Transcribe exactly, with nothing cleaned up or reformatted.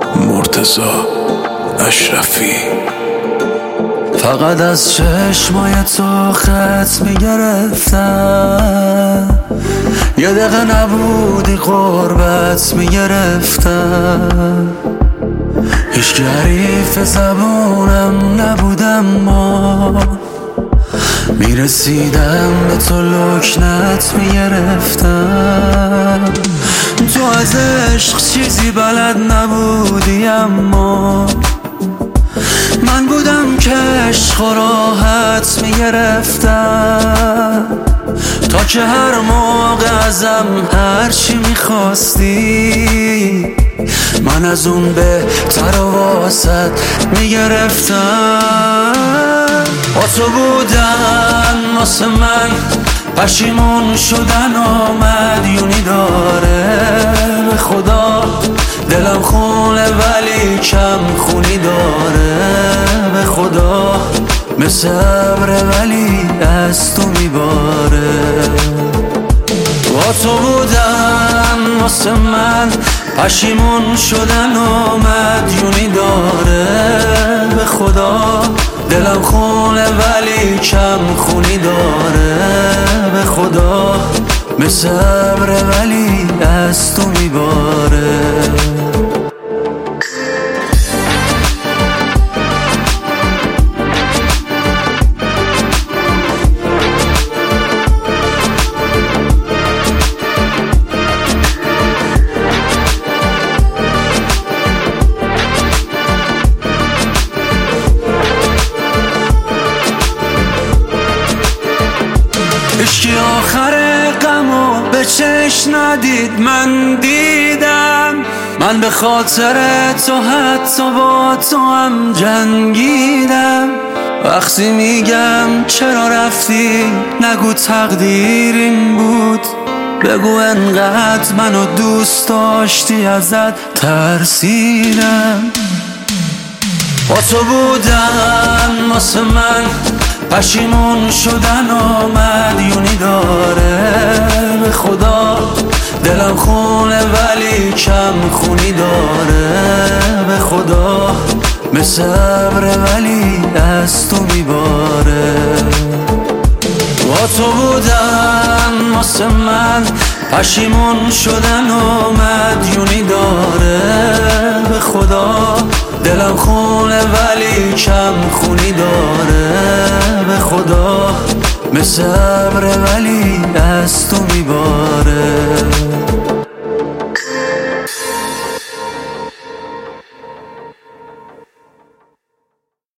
مرتضی اشرفی. فقط از چشمای تو خط میگرفتم، یه دقیقه نبودی قربت میگرفتم. هیچ حریف زبونم نبودم، ما میرسیدم به تو لکنت میگرفتم. تو از عشق چیزی بلد نبودی، اما من بودم که عشق و راحت میگرفتم. تا که هر موقع ازم هرچی میخواستی، من از اون بهتر و واسط میگرفتم. با تو بودن واسه من پشیمون شدن و مدیونی داره. به خدا دلم خونه ولی کم خونی داره. به خدا مثل ابره ولی از تو میباره. با تو بودن واسه من پشیمون شدن و مدیونی داره. به خدا دلم خونه ولی کم خونی داره. به خدا مثل ابره ولی از تو میباره. اشکی آخر غمو به چش ندید، من دیدم. من به خاطر تو حتی با تو هم جنگیدم. وقتی میگم چرا رفتی نگو تقدیر این بود، بگو انقدر منو دوست داشتی ازت ترسیدم. با تو بودن واسه من پشیمون شدن و مدیونی داره. به خدا دلم خونه ولی کم خونی داره. به خدا مثل ابره ولی از تو میباره. با تو بودن واسه من پشیمون شدن و مدیونی داره. به خدا دلم خونه ولی کم خونی داره. به خدا مثل ابره ولی از تو میباره.